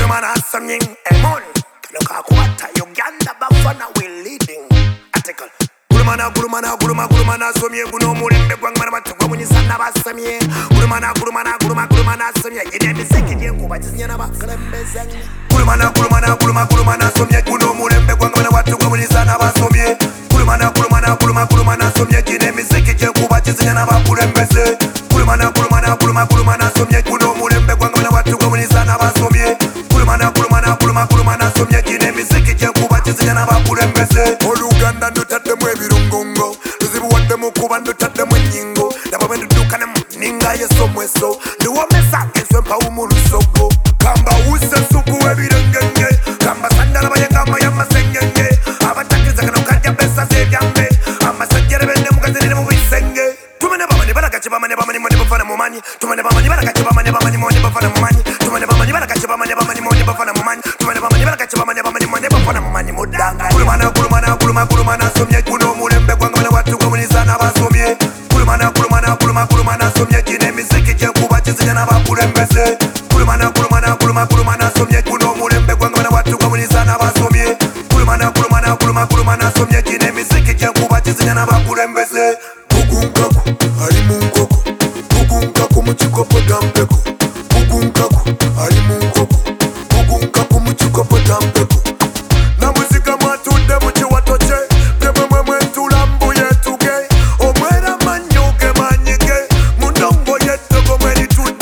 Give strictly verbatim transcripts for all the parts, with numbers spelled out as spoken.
man has something. Emon. Kanoka kuata Uganda bafana we leading. Article. Gurumana gurumana guruma gurumana somye guno mulembe gwangana batugwa munyisana basamye. Gurumana gurumana guruma gurumana somye yide miseke je kuba chinyana bakalembeza. Gurumana gurumana guruma gurumana somye guno mulembe gwangana batugwa munyisana basomye. Gurumana gurumana guruma gurumana somye yide miseke je kuba chinyana bakulembeze. Gurumana gurumana guruma gurumana somye guno mulembe gwangana batugwa munyisana basomye. Gurumana gurumana guruma gurumana somye yide miseke je kuba chinyana bakulembeze. Oluganda ndotate mwe birungongo luzibu wadde mukuba ndotate mwe nyingo ndaba ndudukana ninga yeso mweso ndiwo mesa enswe mpawu mu lusogo kamba use suku webirengenge kamba sandala bayenga maya masengenge abatakiza kana kajja besa sebyambe amasajjere bende mukazirire mu bisenge tumene bamani balagache bamani bamani mone bafana mu manyi tumene bamani balagache bamani bamani mone bafana mu manyi tumene bamani balagache bamani bamani mone bafana mu manyi tumene bamani balagache bamani bamani mone bafana mu manyi mudanga kulumana kulumana kuluma kulumana somye kuno mulembe gwangana watugwa munyisana basomye kulumana kulumana kuluma kulumana somye kine miziki je kuba chizinyana bakulembeze kulumana kulumana kuluma kulumana somye kuno mulembe gwangana watugwa munyisana basomye kulumana kulumana kuluma kulumana somye kine miziki je kuba chizinyana bakulembeze bugunkaku ali mu nkoko bugunkaku mu kikopo tampeko bugunkaku ali mu nkoko bugunkaku mu kikopo tampeko na muzika mwatudde mu kiwato kye temwemwe mwentulambu yetuge omwera manyuge manyige mundongo yettego mweritudde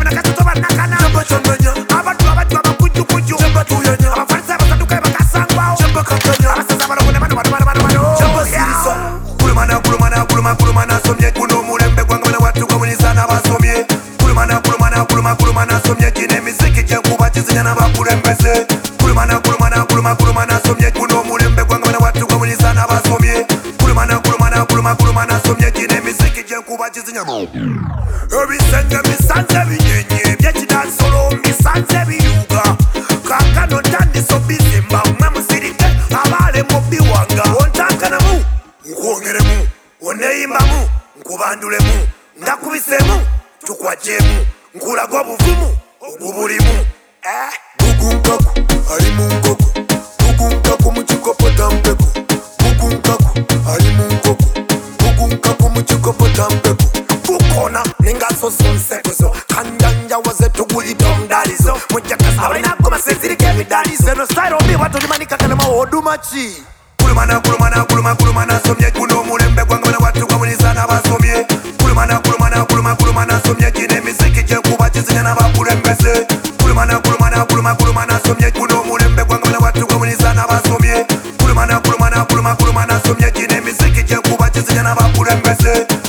jembakyomenya abaddu abaddu abakujjukujju jembatuyenya abafalisa abasaduka bakasangwawo jembakakanya abasaza abalongo bano bano bano bano jembasirisa kulumana kulumana kuluma kulumana somye kuno mulembe gwangana watugwa munyisana basomye kulumana kulumana kuluma kulumana somye kine miziki gyenkuba kizinyana bakulembeze kulumana kulumana kuluma kulumana somye kuno mulembe gwangana watugwa munyisana basomye kulumana kulumana kuluma kulumana somye kine miziki gyenkuba kizinyana ebisenge bisanze binyenye byekidansolo bisanze biyuga kakano tandiso bizimba umwe musirike abale mu biwanga ontankanamu nkwongeremu oneyimbamu nkubandulemu ndakubisemu tukwajemu nkulaga obuvumu obubulimu bugunkaku ali mu nkoko bugunkaku mu kikopo tampeko bugunkaku ali mu nkoko bugunkaku mu kikopo tampeko bukona ningasosonsekozo kanjanja waze tugulidde omudalizo mujjakazi abalinako maseziriko emidalizo eno style obi watolimanikakana odumaki kulumana kulumana kuluma kulumana somye kuno mulembe gwangana watugwa munyisana basomye kulumana kulumana kuluma kulumana somye kine miziki gyenkuba kizinyana bakulembeze kulumana kulumana kuluma kulumana somye kuno mulembe gwangana watugwa munyisana basomye kulumana kulumana kuluma kulumana somye kine miziki gyenkuba kizinyana bakulembeze